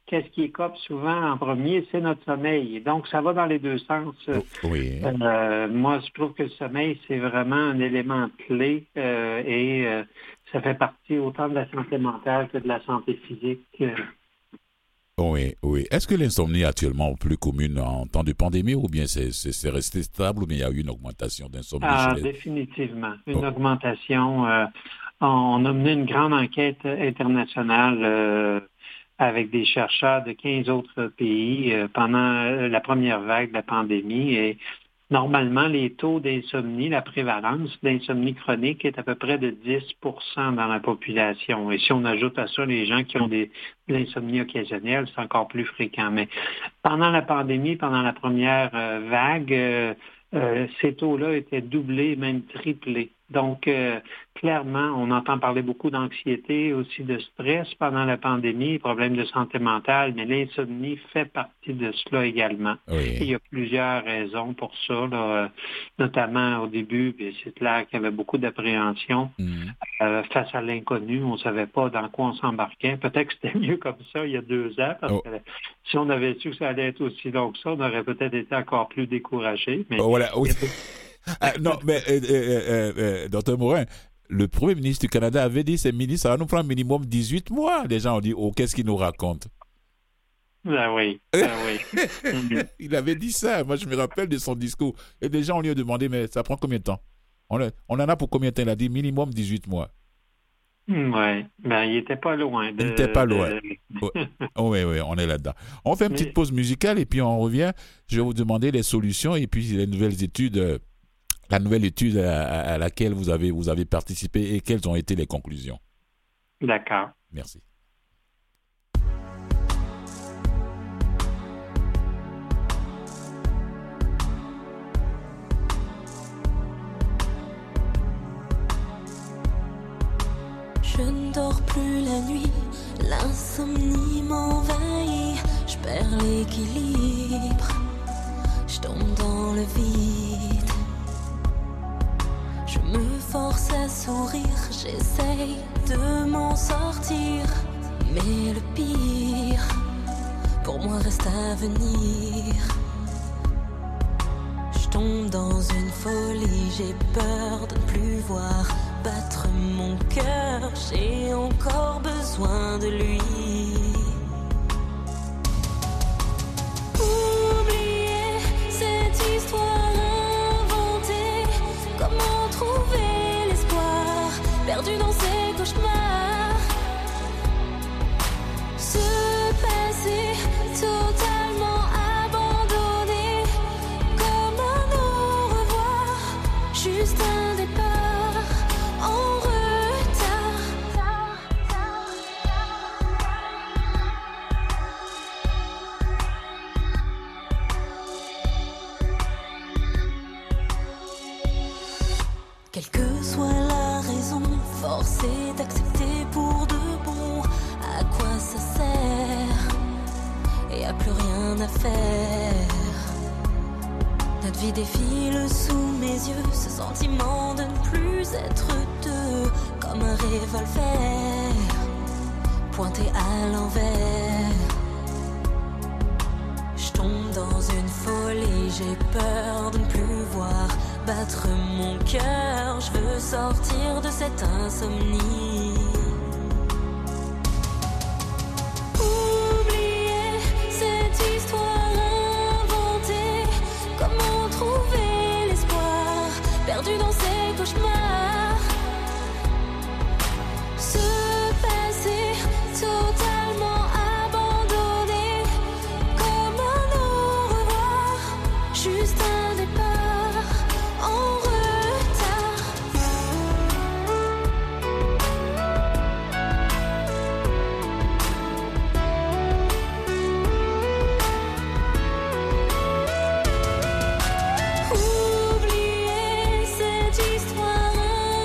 Speaker 8: qu'est-ce qui écope souvent en premier, c'est notre sommeil. Et donc, ça va dans les deux sens.
Speaker 1: Oui.
Speaker 8: Moi, je trouve que le sommeil, c'est vraiment un élément clé et ça fait partie autant de la santé mentale que de la santé physique.
Speaker 1: Oui, oui. Est-ce que l'insomnie est actuellement plus commune en temps de pandémie ou bien c'est resté stable ou bien il y a eu une augmentation d'insomnie chez les...
Speaker 8: Définitivement. Une augmentation. On a mené une grande enquête internationale avec des chercheurs de 15 autres pays pendant la première vague de la pandémie. Et normalement, les taux d'insomnie, la prévalence d'insomnie chronique est à peu près de 10% dans la population. Et si on ajoute à ça les gens qui ont de l'insomnie occasionnelle, c'est encore plus fréquent. Mais pendant la pandémie, pendant la première vague, ces taux-là étaient doublés, même triplés. Donc, clairement, on entend parler beaucoup d'anxiété, aussi de stress pendant la pandémie, problèmes de santé mentale, mais l'insomnie fait partie de cela également.
Speaker 1: Oui.
Speaker 8: Et il y a plusieurs raisons pour ça, là, notamment au début, puis c'est clair qu'il y avait beaucoup d'appréhension face à l'inconnu. On ne savait pas dans quoi on s'embarquait. Peut-être que c'était mieux comme ça il y a 2 ans, parce que si on avait su que ça allait être aussi long que ça, on aurait peut-être été encore plus découragés. Mais
Speaker 1: voilà, oui. Non, mais Dr Morin, le Premier ministre du Canada avait dit ces ministres, ça va nous prendre minimum 18 mois. Les gens ont dit, qu'est-ce qu'il nous raconte?
Speaker 8: Ah oui.
Speaker 1: Il avait dit ça. Moi, je me rappelle de son discours. Et les gens, on lui a demandé, mais ça prend combien de temps? On en a pour combien de temps? Il a dit minimum 18 mois.
Speaker 8: Oui, il n'était pas loin.
Speaker 1: Il n'était pas loin. Oui, on est là-dedans. On fait une petite pause musicale et puis on revient. Je vais vous demander les solutions et puis les nouvelles études, la nouvelle étude à laquelle vous avez participé et quelles ont été les conclusions.
Speaker 8: D'accord.
Speaker 1: Merci.
Speaker 3: Je ne dors plus la nuit, l'insomnie m'envahit, je perds l'équilibre, je tombe dans le vide. Je me force à sourire, j'essaye de m'en sortir, mais le pire, pour moi reste à venir. Je tombe dans une folie, j'ai peur de ne plus voir battre mon cœur, j'ai encore besoin de lui. Oubliez cette histoire inventée, comment trouver l'espoir, perdu dans ces cauchemars. Ce passé totalement abandonné, comme un au revoir, juste un départ. En retard. Quelle que soit la raison, forcé d'accepter pour de bon, à quoi ça sert? Et à plus rien à faire. Notre vie défile sous mes yeux, ce sentiment de ne plus être deux, comme un revolver pointé à l'envers. Je tombe dans une folie, j'ai peur de ne plus voir battre mon cœur. Je veux sortir de cette insomnie. Oubliez cette histoire inventée, comment trouver l'espoir, perdu dans ces cauchemars. Ce passé totalement abandonné, comme un au revoir, juste un départ en retard. Oubliez cette histoire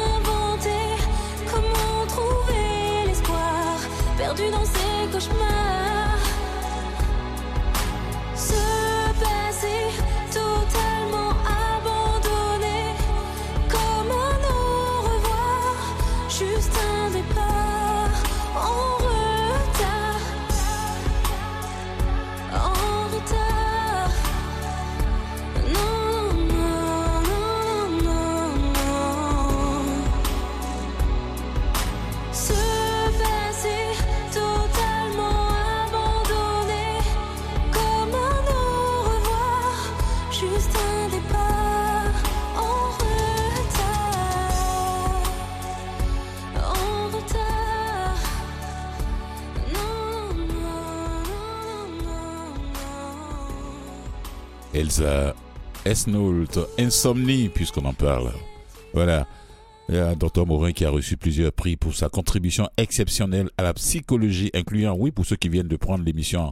Speaker 1: Elsa Esnault, Insomnie, puisqu'on en parle. Voilà. Il y a Dr Morin qui a reçu plusieurs prix pour sa contribution exceptionnelle à la psychologie, incluant, oui, pour ceux qui viennent de prendre l'émission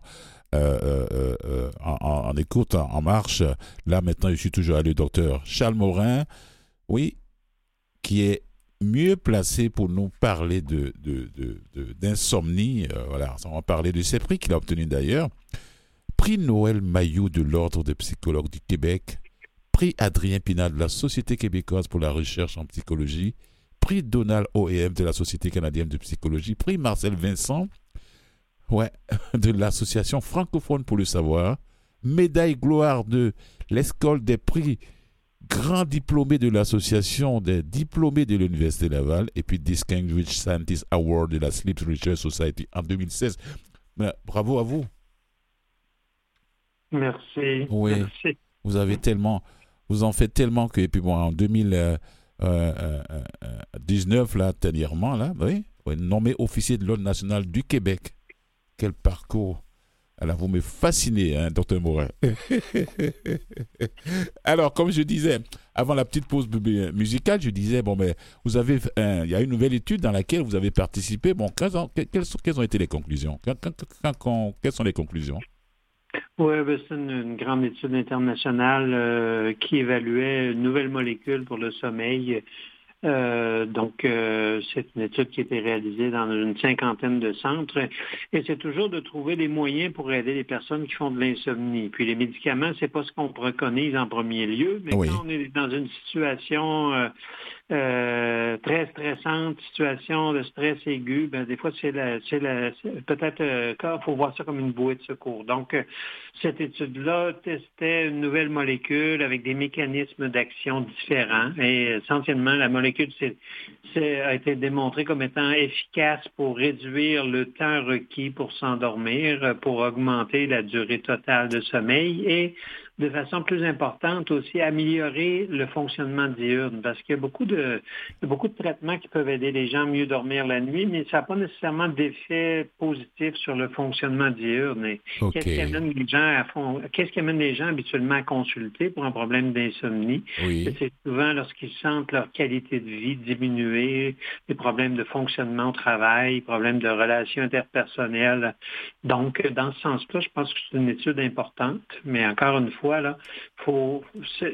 Speaker 1: en écoute, en marche. Là, maintenant, je suis toujours avec le docteur Charles Morin, oui, qui est mieux placé pour nous parler d'insomnie. Voilà, on va parler de ces prix qu'il a obtenus d'ailleurs. Prix Noël Mailloux de l'Ordre des psychologues du Québec, prix Adrien Pinal de la Société québécoise pour la recherche en psychologie, prix Donald OEM de la Société canadienne de psychologie, prix Marcel Vincent de l'Association francophone pour le savoir, médaille gloire de l'École des prix grand diplômé de l'Association des diplômés de l'Université Laval et puis Distinguished Scientist Award de la Sleep Research Society en 2016. Mais bravo à vous.
Speaker 8: Merci.
Speaker 1: Oui.
Speaker 8: Merci.
Speaker 1: Vous en faites tellement que, et puis bon, en 2019, là, dernièrement, là, oui, nommé officier de l'Ordre national du Québec. Quel parcours! Alors, vous me fascinez, hein, Dr Morin. Alors, comme je disais, avant la petite pause musicale, je disais, bon, mais vous avez, il y a une nouvelle étude dans laquelle vous avez participé. Bon, quelles ont été les conclusions? Quelles sont les conclusions?
Speaker 8: Oui, c'est une grande étude internationale qui évaluait une nouvelle molécule pour le sommeil. C'est une étude qui a été réalisée dans une 50aine de centres et c'est toujours de trouver des moyens pour aider les personnes qui font de l'insomnie. Puis les médicaments, c'est pas ce qu'on préconise en premier lieu, mais oui. Quand on est dans une situation très stressante, situation de stress aigu, des fois peut-être qu'il faut voir ça comme une bouée de secours. Donc cette étude-là testait une nouvelle molécule avec des mécanismes d'action différents et essentiellement la molécule a été démontrée comme étant efficace pour réduire le temps requis pour s'endormir, pour augmenter la durée totale de sommeil et de façon plus importante aussi améliorer le fonctionnement diurne parce qu'il y a beaucoup de traitements qui peuvent aider les gens à mieux dormir la nuit, mais ça n'a pas nécessairement d'effet positif sur le fonctionnement diurne. Et
Speaker 1: okay.
Speaker 8: Qu'est-ce qui amène les gens habituellement à consulter pour un problème d'insomnie?
Speaker 1: Oui.
Speaker 8: C'est souvent lorsqu'ils sentent leur qualité de vie diminuer, des problèmes de fonctionnement au travail, problèmes de relations interpersonnelles. Donc, dans ce sens-là, je pense que c'est une étude importante, mais encore une fois, il faut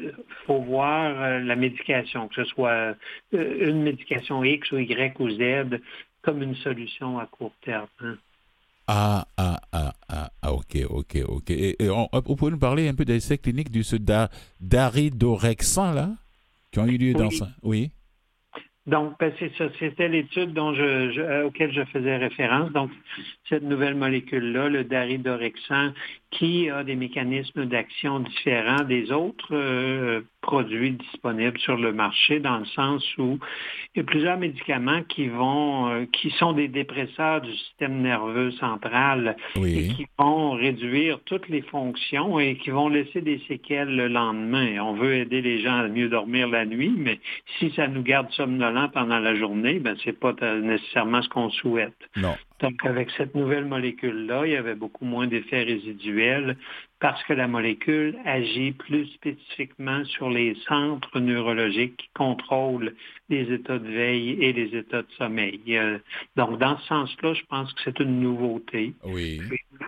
Speaker 8: voir la médication, que ce soit une médication X ou Y ou Z, comme une solution à court terme. Hein.
Speaker 1: OK. Et vous pouvez nous parler un peu des essais cliniques du daridorexant, là, qui ont eu lieu dans ça? Oui.
Speaker 8: Donc, c'est ça. C'était l'étude auquel je faisais référence. Donc, cette nouvelle molécule-là, le daridorexant, qui a des mécanismes d'action différents des autres produits disponibles sur le marché, dans le sens où il y a plusieurs médicaments qui sont des dépresseurs du système nerveux central et qui vont réduire toutes les fonctions et qui vont laisser des séquelles le lendemain. On veut aider les gens à mieux dormir la nuit, mais si ça nous garde somnolents pendant la journée, c'est pas nécessairement ce qu'on souhaite.
Speaker 1: Non.
Speaker 8: Donc, avec cette nouvelle molécule-là, il y avait beaucoup moins d'effets résiduels parce que la molécule agit plus spécifiquement sur les centres neurologiques qui contrôlent les états de veille et les états de sommeil. Donc, dans ce sens-là, je pense que c'est une nouveauté.
Speaker 1: Oui.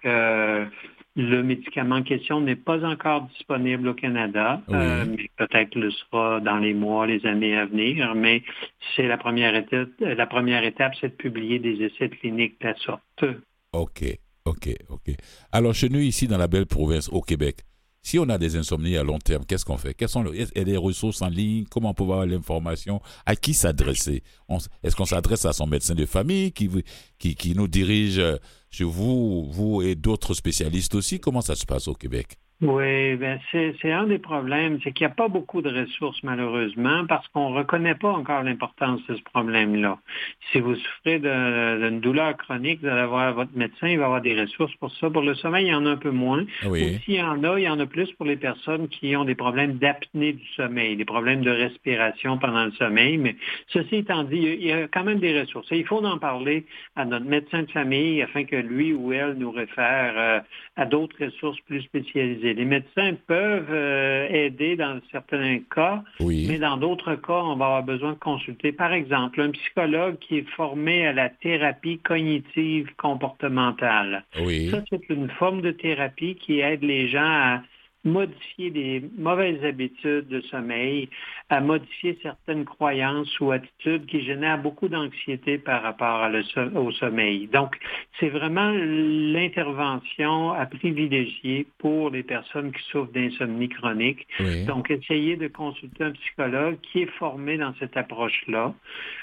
Speaker 8: Le médicament en question n'est pas encore disponible au Canada, mais peut-être le sera dans les mois, les années à venir, mais c'est la première étape. La première étape, c'est de publier des essais cliniques de la sorte.
Speaker 1: OK. Alors, chez nous, ici, dans la belle province, au Québec, si on a des insomnies à long terme, qu'est-ce qu'on fait? Quelles sont les ressources en ligne? Comment on peut avoir l'information? À qui s'adresser? Est-ce qu'on s'adresse à son médecin de famille qui nous dirige chez vous et d'autres spécialistes aussi? Comment ça se passe au Québec?
Speaker 8: Oui, c'est un des problèmes, c'est qu'il n'y a pas beaucoup de ressources malheureusement parce qu'on ne reconnaît pas encore l'importance de ce problème-là. Si vous souffrez d'une douleur chronique, vous allez voir votre médecin, il va avoir des ressources pour ça. Pour le sommeil, il y en a un peu moins.
Speaker 1: Oui.
Speaker 8: Ou s'il y en a plus pour les personnes qui ont des problèmes d'apnée du sommeil, des problèmes de respiration pendant le sommeil. Mais ceci étant dit, il y a quand même des ressources. Et il faut en parler à notre médecin de famille afin que lui ou elle nous réfère à d'autres ressources plus spécialisées conseiller. Les médecins peuvent aider dans certains cas,
Speaker 1: Oui.
Speaker 8: mais dans d'autres cas, on va avoir besoin de consulter. Par exemple, un psychologue qui est formé à la thérapie cognitive comportementale.
Speaker 1: Oui.
Speaker 8: Ça, c'est une forme de thérapie qui aide les gens à modifier des mauvaises habitudes de sommeil, à modifier certaines croyances ou attitudes qui génèrent beaucoup d'anxiété par rapport au sommeil. Donc, c'est vraiment l'intervention à privilégier pour les personnes qui souffrent d'insomnie chronique.
Speaker 1: Oui.
Speaker 8: Donc, essayez de consulter un psychologue qui est formé dans cette approche-là.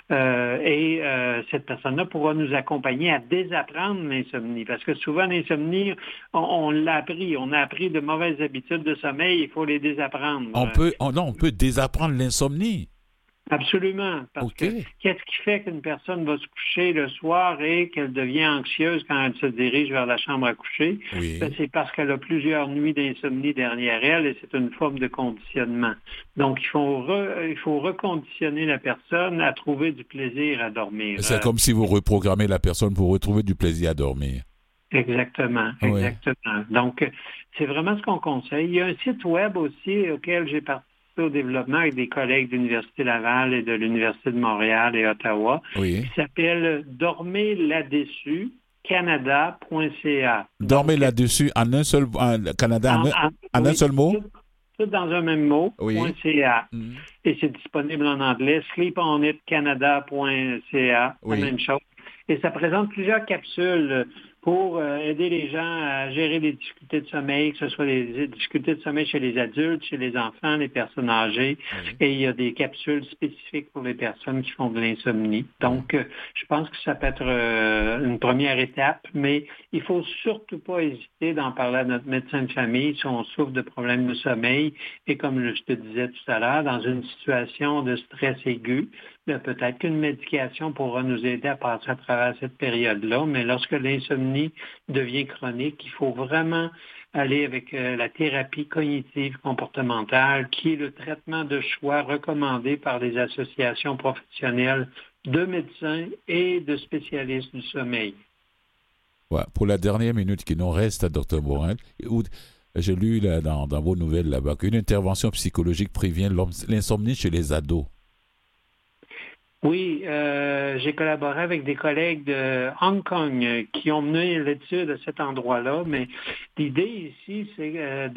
Speaker 8: Et cette personne-là pourra nous accompagner à désapprendre l'insomnie. Parce que souvent, l'insomnie, on l'a appris. On a appris de mauvaises habitudes de sommeil, il faut les désapprendre.
Speaker 1: On peut désapprendre l'insomnie.
Speaker 8: Absolument. Parce que qu'est-ce qui fait qu'une personne va se coucher le soir et qu'elle devient anxieuse quand elle se dirige vers la chambre à coucher?
Speaker 1: Oui.
Speaker 8: Ben, c'est parce qu'elle a plusieurs nuits d'insomnie derrière elle et c'est une forme de conditionnement. Donc, il faut reconditionner la personne à trouver du plaisir à dormir.
Speaker 1: C'est comme si vous reprogrammez la personne pour retrouver du plaisir à dormir.
Speaker 8: Exactement.
Speaker 1: Ouais.
Speaker 8: Donc, c'est vraiment ce qu'on conseille. Il y a un site web aussi auquel j'ai participé au développement avec des collègues de l'Université Laval et de l'Université de Montréal et Ottawa,
Speaker 1: Oui.
Speaker 8: qui s'appelle Dormez là-dessus, canada.ca.
Speaker 1: Dormez là-dessus en un seul Canada en un seul mot?
Speaker 8: Tout dans un même mot,
Speaker 1: Oui.
Speaker 8: .ca.
Speaker 1: Mm.
Speaker 8: Et c'est disponible en anglais, sleeponitcanada.ca,
Speaker 1: Oui.
Speaker 8: la même chose. Et ça présente plusieurs capsules pour aider les gens à gérer les difficultés de sommeil, que ce soit les difficultés de sommeil chez les adultes, chez les enfants, les personnes âgées.
Speaker 1: Oui.
Speaker 8: Et il y a des capsules spécifiques pour les personnes qui font de l'insomnie. Donc, je pense que ça peut être une première étape, mais il faut surtout pas hésiter d'en parler à notre médecin de famille si on souffre de problèmes de sommeil. Et comme je te disais tout à l'heure, dans une situation de stress aigu, peut-être qu'une médication pourra nous aider à passer à travers cette période-là, mais lorsque l'insomnie devient chronique, il faut vraiment aller avec la thérapie cognitive comportementale, qui est le traitement de choix recommandé par les associations professionnelles de médecins et de spécialistes du sommeil.
Speaker 1: Ouais, pour la dernière minute qui nous reste, Dr. Morin, j'ai lu là, dans vos nouvelles là-bas qu'une intervention psychologique prévient l'insomnie chez les ados.
Speaker 8: Oui, j'ai collaboré avec des collègues de Hong Kong qui ont mené l'étude à cet endroit-là, mais l'idée ici, c'est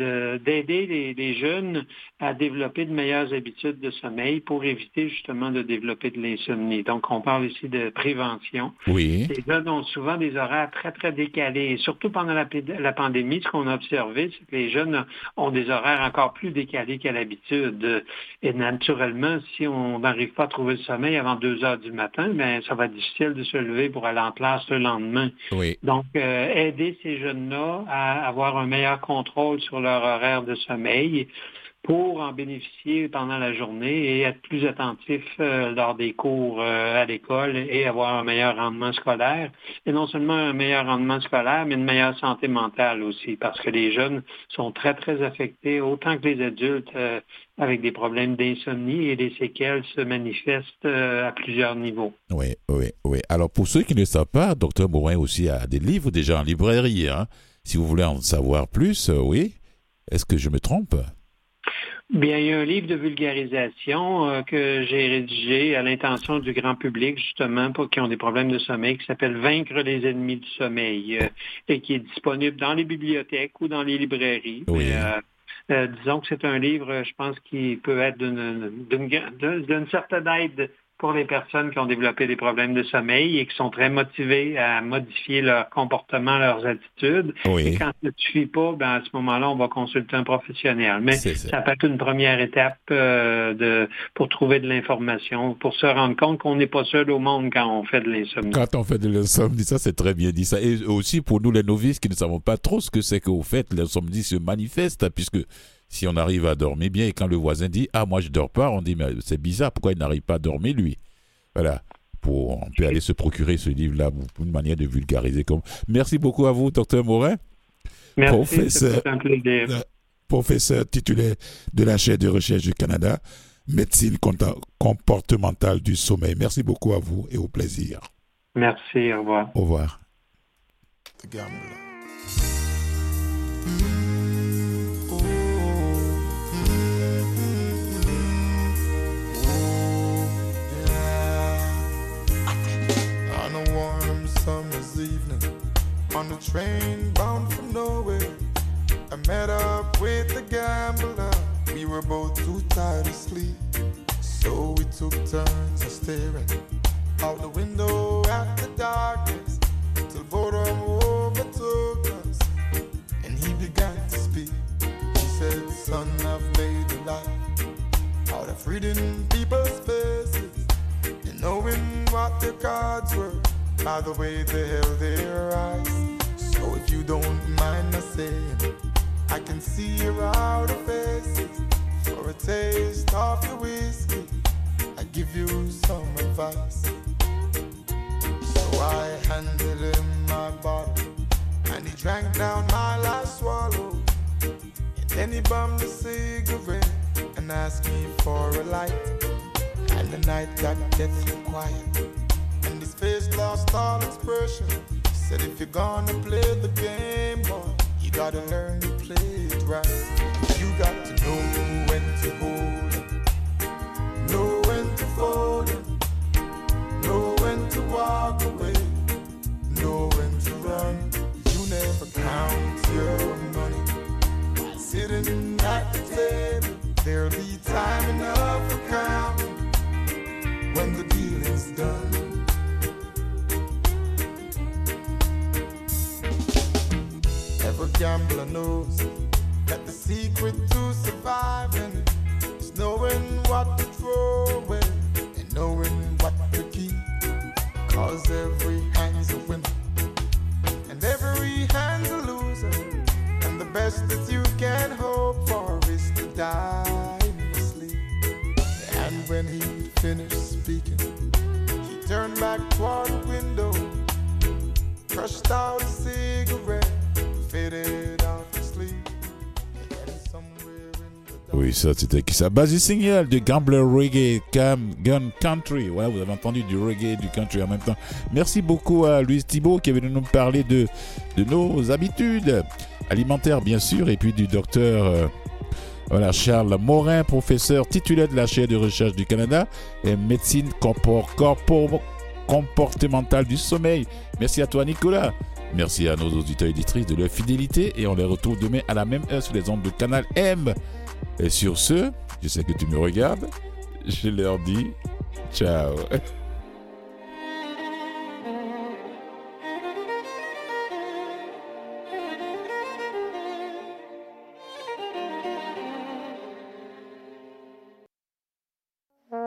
Speaker 8: d'aider les jeunes à développer de meilleures habitudes de sommeil pour éviter justement de développer de l'insomnie. Donc, on parle ici de prévention.
Speaker 1: Oui.
Speaker 8: Les jeunes ont souvent des horaires très, très décalés. Et surtout pendant la pandémie, ce qu'on a observé, c'est que les jeunes ont des horaires encore plus décalés qu'à l'habitude. Et naturellement, si on n'arrive pas à trouver le sommeil avant 2 heures du matin, ben ça va être difficile de se lever pour aller en classe le lendemain.
Speaker 1: Oui.
Speaker 8: Donc, aider ces jeunes-là à avoir un meilleur contrôle sur leur horaire de sommeil pour en bénéficier pendant la journée et être plus attentifs lors des cours à l'école et avoir un meilleur rendement scolaire. Et non seulement un meilleur rendement scolaire, mais une meilleure santé mentale aussi, parce que les jeunes sont très, très affectés, autant que les adultes, avec des problèmes d'insomnie et les séquelles se manifestent à plusieurs niveaux.
Speaker 1: Oui. Alors, pour ceux qui ne le savent pas, Dr. Morin aussi a des livres déjà en librairie. Hein? Si vous voulez en savoir plus, oui. Est-ce que je me trompe?
Speaker 8: Bien, il y a un livre de vulgarisation que j'ai rédigé à l'intention du grand public, justement, pour qui ont des problèmes de sommeil, qui s'appelle « Vaincre les ennemis du sommeil » et qui est disponible dans les bibliothèques ou dans les librairies.
Speaker 1: Oui.
Speaker 8: Disons que c'est un livre, je pense, qui peut être d'une certaine aide pour les personnes qui ont développé des problèmes de sommeil et qui sont très motivées à modifier leur comportement, leurs attitudes.
Speaker 1: Oui.
Speaker 8: Et quand ça ne suffit pas, ben à ce moment-là, on va consulter un professionnel. Mais ça peut être une première étape pour trouver de l'information, pour se rendre compte qu'on n'est pas seul au monde quand on fait de l'insomnie.
Speaker 1: Quand on fait de l'insomnie, ça c'est très bien dit ça. Et aussi pour nous les novices qui ne savons pas trop ce que c'est qu'au fait, l'insomnie se manifeste, puisque si on arrive à dormir bien et quand le voisin dit « Ah, moi je dors pas », on dit « Mais c'est bizarre, pourquoi il n'arrive pas à dormir lui ?» Voilà. On peut aller se procurer ce livre-là pour une manière de vulgariser. Merci beaucoup à vous, Dr. Morin.
Speaker 8: Merci, c'est un plaisir.
Speaker 1: Professeur titulaire de la chaire de recherche du Canada, médecine comportementale du sommeil. Merci beaucoup à vous et au plaisir.
Speaker 8: Merci, au revoir.
Speaker 1: Au revoir.
Speaker 9: evening on the train bound for nowhere. I met up with the gambler. We were both too tired to sleep, so we took turns of staring out the window at the darkness till boredom overtook us, and he began to speak. He said, "Son, I've made a life out of reading people's faces and knowing what their cards were by the way they held their eyes. So if you don't mind my saying, I can see your outer faces. For a taste of your whiskey, I give you some advice." So I handed him my bottle, and he drank down my last swallow. And then he bummed a cigarette and asked me for a light. And the night got deathly quiet, and his face lost all expression. He said, "If you're gonna play the game, boy, you gotta learn to play it right. You got to know when to hold it, know when to fold it, know when to walk away, know when to run. You never count your money while sitting at the table. There'll be time enough for counting when the dealing's done." Every gambler knows that the secret to surviving is knowing what to throw away and knowing what to keep. 'Cause every hand's a winner and every hand's a loser, and the best that you can hope for is to die in your sleep. And when he finished speaking, he turned back toward the window, crushed out a cigarette, faded off to sleep.
Speaker 1: Oui, ça c'était qui ça? Basi Signal de Gambler Reggae Gun Country. Voilà, vous avez entendu du reggae et du country en même temps. Merci beaucoup à Louise Thibault qui est venu nous parler de nos habitudes alimentaires, bien sûr, et puis du docteur Charles Morin, professeur titulaire de la chaire de recherche du Canada et médecine comportementale du sommeil. Merci à toi, Nicolas. Merci à nos auditeurs et auditrices de leur fidélité, et on les retrouve demain à la même heure sur les ondes de Canal M. Et sur ce, je sais que tu me regardes, je leur dis ciao.